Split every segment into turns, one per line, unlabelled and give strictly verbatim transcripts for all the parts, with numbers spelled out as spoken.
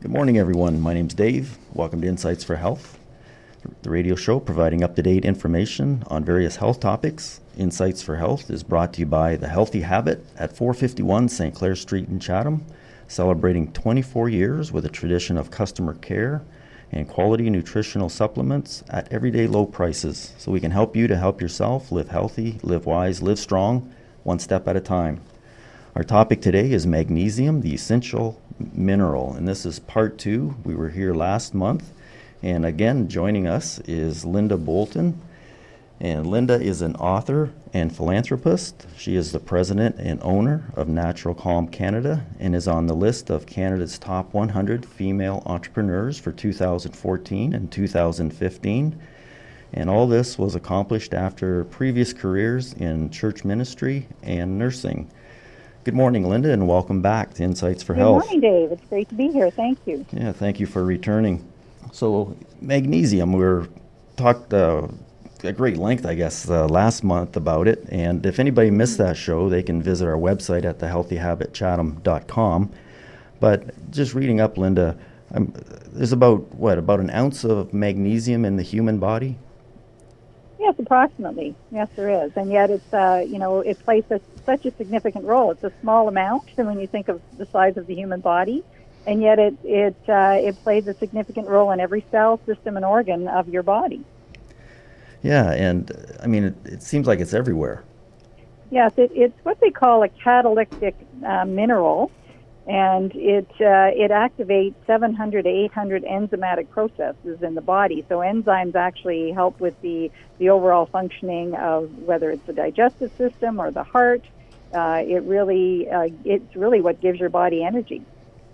Good morning, everyone. My name's Dave. Welcome to Insights for Health, the radio show providing up-to-date information on various health topics. Insights for Health is brought to you by The Healthy Habit at four fifty-one Saint Clair Street in Chatham, celebrating twenty-four years with a tradition of customer care and quality nutritional supplements at everyday low prices, so we can help you to help yourself live healthy, live wise, live strong, one step at a time. Our topic today is magnesium, the essential mineral, and this is part two. We were here last month, and again, joining us is Linda Bolton. And Linda is an author and philanthropist. She is the president and owner of Natural Calm Canada and is on the list of Canada's top one hundred female entrepreneurs for two thousand fourteen and two thousand fifteen. And all this was accomplished after previous careers in church ministry and nursing. Good morning, Linda, and welcome back to Insights for
Good
Health.
Good morning, Dave. It's great to be here. Thank you.
Yeah, thank you for returning. So, magnesium, we were talked uh, at great length, I guess, uh, last month about it. And if anybody missed that show, they can visit our website at the healthy habit chatham dot com. But just reading up, Linda, um, there's about, what, about an ounce of magnesium in the human body?
Yes, approximately. Yes, there is. And yet it's, uh, you know, it plays a, such a significant role. It's a small amount when you think of the size of the human body. And yet it, it, uh, it plays a significant role in every cell, system, and organ of your body.
Yeah, and I mean, it, it seems like it's everywhere.
Yes, it, it's what they call a catalytic uh, mineral, and it uh, it activates seven hundred to eight hundred enzymatic processes in the body. So enzymes actually help with the, the overall functioning of whether it's the digestive system or the heart. Uh, it really uh, it's really what gives your body energy.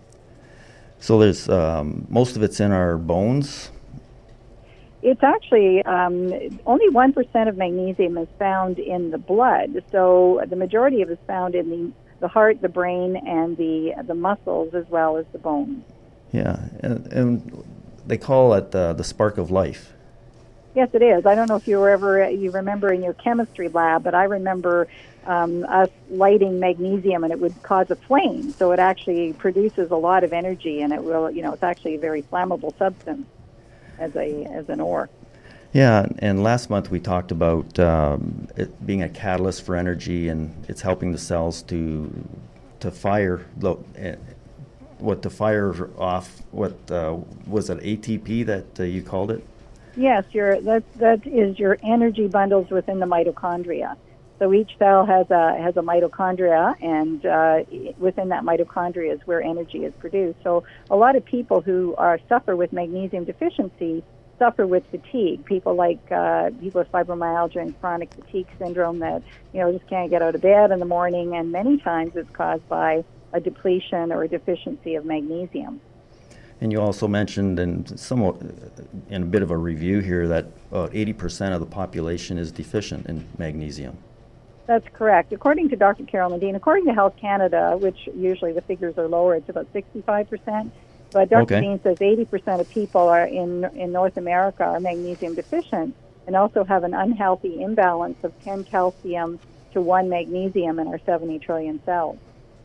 So there's um, most of it's in our bones.
It's actually um, only one percent of magnesium is found in the blood. So the majority of it is found in the, the heart, the brain, and the the muscles, as well as the bones.
Yeah, and, and they call it uh, the spark of life.
Yes, it is. I don't know if you were ever, you remember in your chemistry lab, but I remember um, us lighting magnesium, and it would cause a flame. So it actually produces a lot of energy, and it will, you know, it's actually a very flammable substance as a as an ore.
Yeah, and last month we talked about um, it being a catalyst for energy, and it's helping the cells to to fire uh, what to fire off. What uh, was it? A T P that uh, you called it?
Yes, your that that is your energy bundles within the mitochondria. So each cell has a has a mitochondria, and uh, within that mitochondria is where energy is produced. So a lot of people who are suffer with magnesium deficiency suffer with fatigue. People like uh, people with fibromyalgia and chronic fatigue syndrome that you know just can't get out of bed in the morning, and many times it's caused by a depletion or a deficiency of magnesium.
And you also mentioned, and somewhat in a bit of a review here, that about eighty percent of the population is deficient in magnesium.
That's correct. According to Doctor Carol Medin, according to Health Canada, which usually the figures are lower, it's about sixty-five percent. But Doctor
Okay.
Dean says eighty percent of people are in in North America are magnesium deficient and also have an unhealthy imbalance of ten calcium to one magnesium in our seventy trillion cells.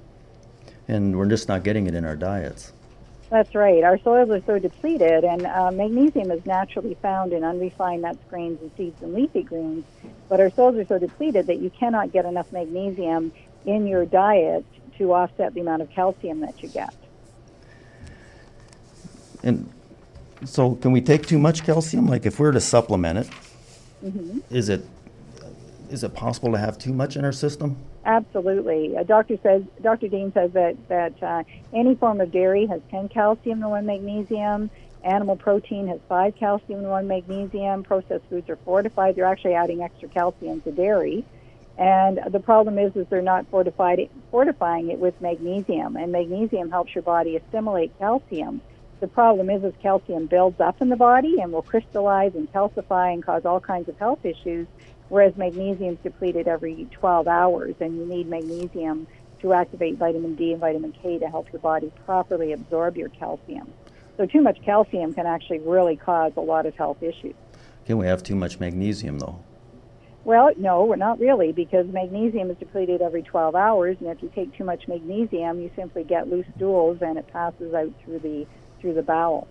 And we're just not getting it in our diets.
That's right. Our soils are so depleted, and uh, magnesium is naturally found in unrefined nuts, grains, and seeds and leafy greens. But our soils are so depleted that you cannot get enough magnesium in your diet to offset the amount of calcium that you get.
And so can we take too much calcium? Like if we're to supplement it,
Mm-hmm.
is it is it possible to have too much in our system?
Absolutely. A doctor says, Doctor Dean says that, that uh, any form of dairy has ten calcium to one magnesium. Animal protein has five calcium to one magnesium. Processed foods are fortified. They're actually adding extra calcium to dairy. And the problem is, is they're not fortified, fortifying it with magnesium. And magnesium helps your body assimilate calcium. The problem is, is calcium builds up in the body and will crystallize and calcify and cause all kinds of health issues, whereas magnesium is depleted every twelve hours, and you need magnesium to activate vitamin D and vitamin K to help your body properly absorb your calcium. So too much calcium can actually really cause a lot of health issues.
Can we have too much magnesium, though?
Well, no, we're not really, because magnesium is depleted every twelve hours, and if you take too much magnesium, you simply get loose stools, and it passes out through the through the bowel.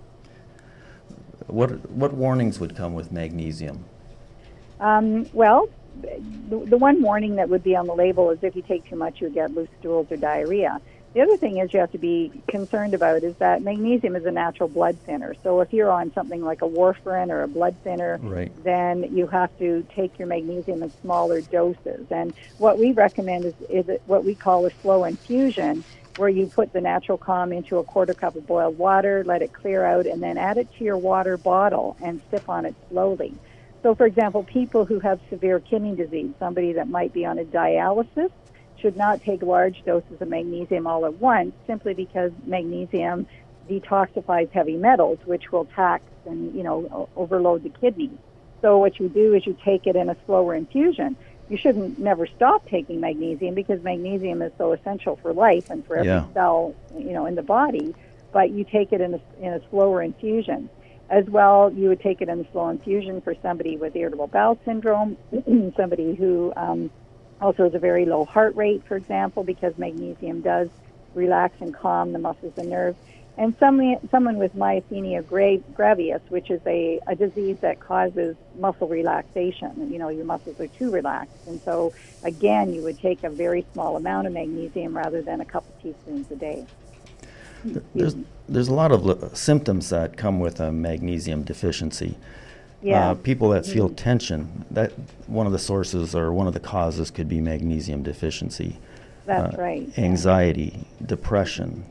What what warnings would come with magnesium?
Um, well, the, the one warning that would be on the label is if you take too much, you'll get loose stools or diarrhea. The other thing is you have to be concerned about is that magnesium is a natural blood thinner. So if you're on something like a warfarin or a blood thinner,
Right.
then you have to take your magnesium in smaller doses. And what we recommend is, is what we call a slow infusion, where you put the Natural Calm into a quarter cup of boiled water, let it clear out, and then add it to your water bottle and sip on it slowly. So, for example, people who have severe kidney disease, somebody that might be on a dialysis, should not take large doses of magnesium all at once, simply because magnesium detoxifies heavy metals, which will tax and, you know, overload the kidneys. So what you do is you take it in a slower infusion. You shouldn't never stop taking magnesium, because magnesium is so essential for life and for every
Yeah.
cell, you know, in the body. But you take it in a, in a slower infusion. As well, you would take it in a slow infusion for somebody with irritable bowel syndrome, somebody who um, also has a very low heart rate, for example, because magnesium does relax and calm the muscles and nerves. And some, someone with myasthenia gra- gravis, which is a, a disease that causes muscle relaxation. You know, your muscles are too relaxed. And so, again, you would take a very small amount of magnesium rather than a couple teaspoons a day.
There's, there's a lot of li- symptoms that come with a magnesium deficiency.
Yeah.
Uh, people that feel tension, that one of the sources or one of the causes could be magnesium deficiency.
That's
Uh,
right.
Anxiety, depression.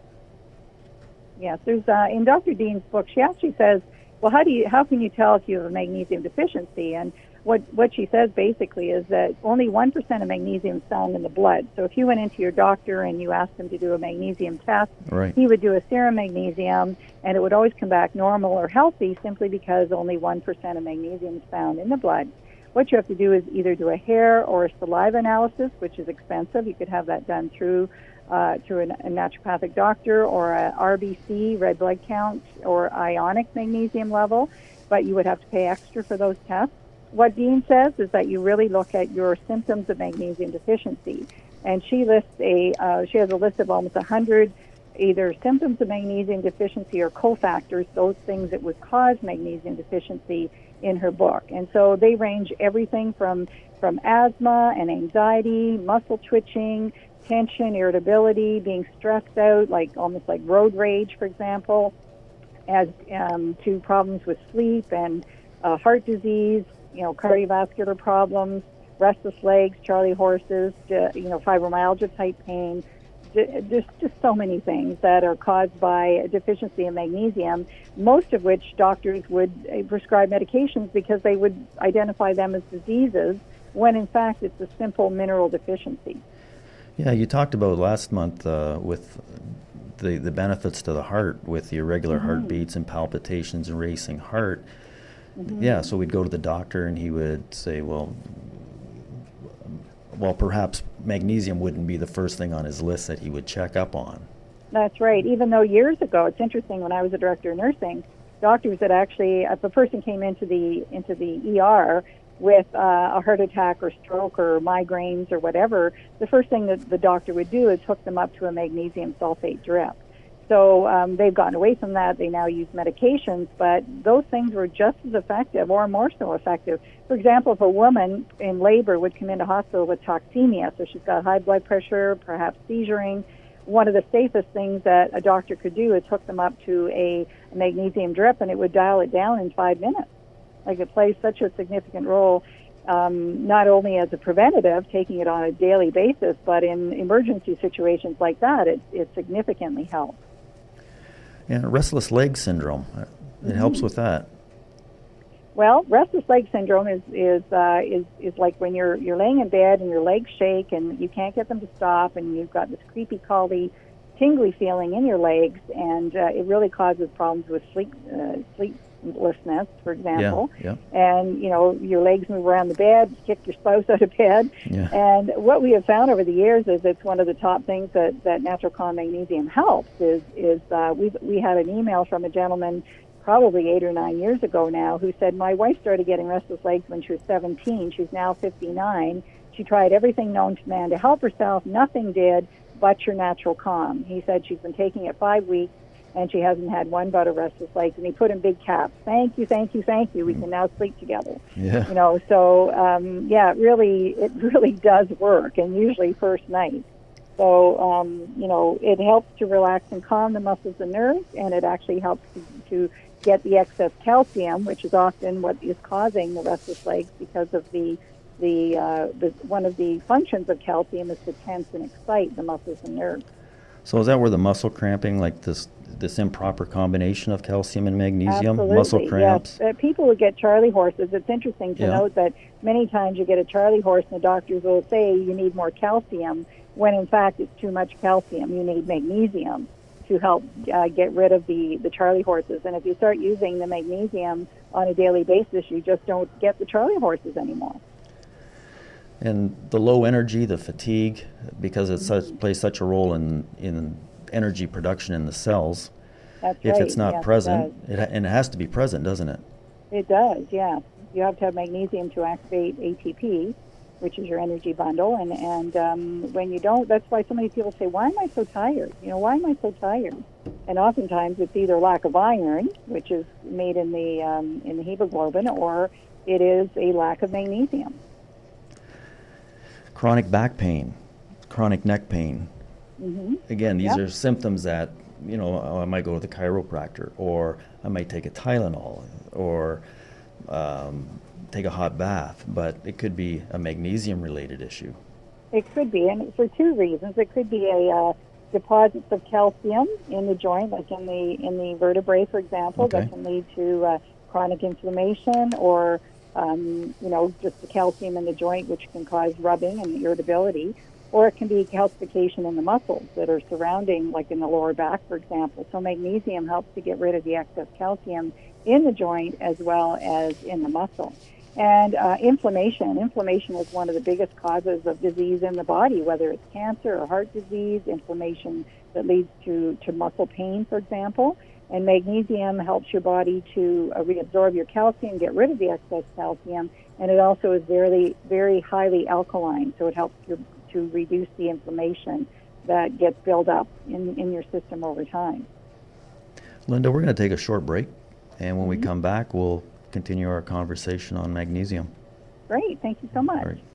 Yes, there's uh, in Doctor Dean's book, she actually says, well, how do you, how can you tell if you have a magnesium deficiency? And what, what she says basically is that only one percent of magnesium is found in the blood. So if you went into your doctor and you asked him to do a magnesium test,
Right.
he would do a serum magnesium, and it would always come back normal or healthy, simply because only one percent of magnesium is found in the blood. What you have to do is either do a hair or a saliva analysis, which is expensive. You could have that done through uh, through an, a naturopathic doctor, or a R B C, red blood count, or ionic magnesium level, but you would have to pay extra for those tests. What Dean says is that you really look at your symptoms of magnesium deficiency, and she lists a uh, she has a list of almost one hundred either symptoms of magnesium deficiency or cofactors, those things that would cause magnesium deficiency, in her book. And so they range everything from from asthma and anxiety, muscle twitching, tension, irritability, being stressed out, like almost like road rage, for example, as um, to problems with sleep and uh, heart disease, you know, cardiovascular problems, restless legs, Charlie horses, uh, you know, fibromyalgia type pain. There's just so many things that are caused by a deficiency in magnesium, most of which doctors would uh, prescribe medications because they would identify them as diseases, when in fact it's a simple mineral deficiency.
Yeah, you talked about last month uh, with the, the benefits to the heart with the irregular
Mm-hmm.
heartbeats and palpitations and racing heart.
Mm-hmm.
Yeah, so we'd go to the doctor and he would say, well, well, perhaps magnesium wouldn't be the first thing on his list that he would check up on.
That's right. Even though years ago, it's interesting, when I was a director of nursing, doctors that actually, if a person came into the into the E R with uh, a heart attack or stroke or migraines or whatever, the first thing that the doctor would do is hook them up to a magnesium sulfate drip. So um, they've gotten away from that. They now use medications, but those things were just as effective or more so effective. For example, if a woman in labor would come into hospital with toxemia, so she's got high blood pressure, perhaps seizuring, one of the safest things that a doctor could do is hook them up to a, a magnesium drip, and it would dial it down in five minutes. Like, it plays such a significant role, um, not only as a preventative, taking it on a daily basis, but in emergency situations like that, it, it significantly helps.
And restless leg syndrome, uh, it
Mm-hmm.
helps with that.
Well, restless leg syndrome is is uh, is is like when you're you're laying in bed and your legs shake and you can't get them to stop, and you've got this creepy, crawly, tingly feeling in your legs, and uh, it really causes problems with sleep uh, sleeplessness, for example.
Yeah,
And you know, your legs move around the bed, kick your spouse out of bed.
yeah.
And what we have found over the years is it's one of the top things that that Natural Calm Magnesium helps. Is is uh, we we had an email from a gentleman probably eight or nine years ago now, who said, my wife started getting restless legs when she was seventeen. She's now fifty-nine. She tried everything known to man to help herself. Nothing did but your Natural Calm. He said she's been taking it five weeks. and she hasn't had one bout of restless legs. And he put in big caps, "Thank you, thank you, thank you. We can now sleep together."
Yeah.
You know, so um, yeah, it really, it really does work, and usually first night. So um, you know, it helps to relax and calm the muscles and nerves, and it actually helps to, to get the excess calcium, which is often what is causing the restless legs, because of the the, uh, the one of the functions of calcium is to tense and excite the muscles and nerves.
So is that where the muscle cramping, like this this improper combination of calcium and magnesium,
Absolutely,
muscle cramps?
yes. Uh, people who get Charlie horses, it's interesting to
Yeah.
note that many times you get a Charlie horse and the doctors will say you need more calcium, when in fact it's too much calcium. You need magnesium to help uh, get rid of the, the Charlie horses. And if you start using the magnesium on a daily basis, you just don't get the Charlie horses anymore.
And the low energy, the fatigue, because it such, plays such a role in, in energy production in the cells.
That's
If
right.
it's not
yes,
present,
it,
it, ha- and it has to be present, doesn't it?
it does, yeah. You have to have magnesium to activate A T P, which is your energy bundle. And, and um, when you don't, that's why so many people say, "Why am I so tired? You know, why am I so tired?" And oftentimes it's either lack of iron, which is made in the um, in the hemoglobin, or it is a lack of magnesium.
Chronic back pain, chronic neck pain.
Mm-hmm.
Again, these
Yep.
are symptoms that, you know, oh, I might go to the chiropractor, or I might take a Tylenol, or um, take a hot bath, but it could be a magnesium-related issue.
It could be, and for two reasons. It could be a uh, deposits of calcium in the joint, like in the in the vertebrae, for example,
Okay.
that can lead to uh, chronic inflammation, or um, you know, just the calcium in the joint, which can cause rubbing and irritability. Or it can be calcification in the muscles that are surrounding, like in the lower back, for example. So magnesium helps to get rid of the excess calcium in the joint as well as in the muscle. And uh, inflammation. Inflammation is one of the biggest causes of disease in the body, whether it's cancer or heart disease, inflammation that leads to, to muscle pain, for example. And magnesium helps your body to uh, reabsorb your calcium, get rid of the excess calcium, and it also is very, very highly alkaline, so it helps your, to reduce the inflammation that gets built up in, in your system over time.
Linda, we're going to take a short break, and when we
Mm-hmm.
come back, we'll continue our conversation on magnesium.
Great, thank you so much.
All right.